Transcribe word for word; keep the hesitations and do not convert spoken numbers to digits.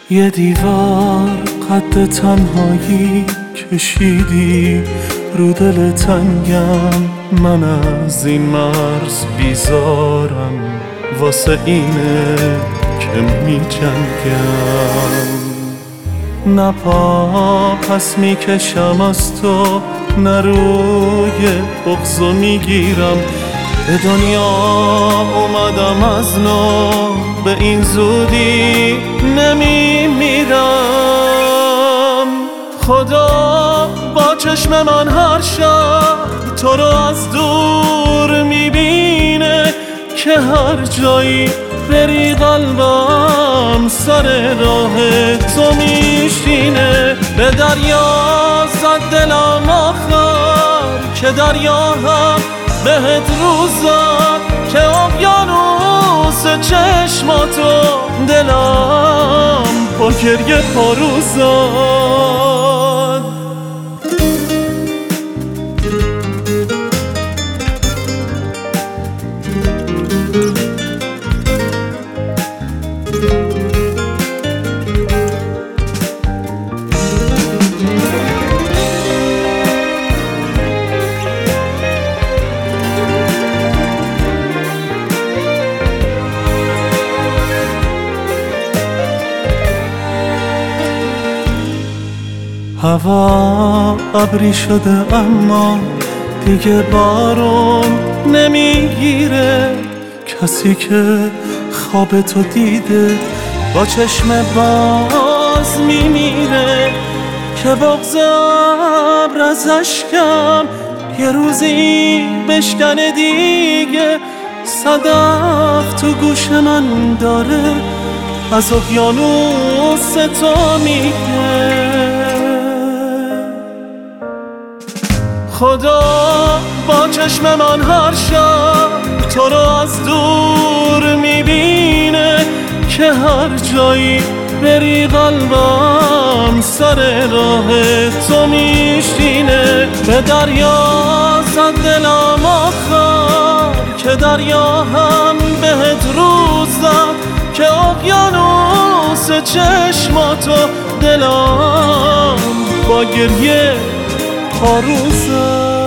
یه دیوار قد تنهایی کشیدی رو دل تنگم، من از این مرز بیزارم، واسه اینه که می جنگم. نه پا پس می کشم از تو، نه روی بغضو می گیرم. به دنیا اومدم از نو، به این زودی نمی میرم. خدا با چشم من هر شب تو رو از دور میبینه، که هر جایی بری قلبم سر راه تو میشینه. به دریا زد دلم آخر که دریا هم بهت روزد، که اقیانوس چشماتو دلم با گریه پاروزد. هوا ابری شده اما دیگه بارون نمیگیره، کسی که خواب تو دیده با چشم باز میمیره. که بغض ابر از اشکم یه روزی بشکنه دیگه، صدف تو گوش من داره از اقیانوس تو میگه. خدا با چشم من هر شب تو رو از دور میبینه، که هر جایی بری قلبم سر راه تو میشینه. به دریا زد دلم آخر که دریا هم بهت روز زد، که اقیانوس چشماتو دلم با گریه پاروزد.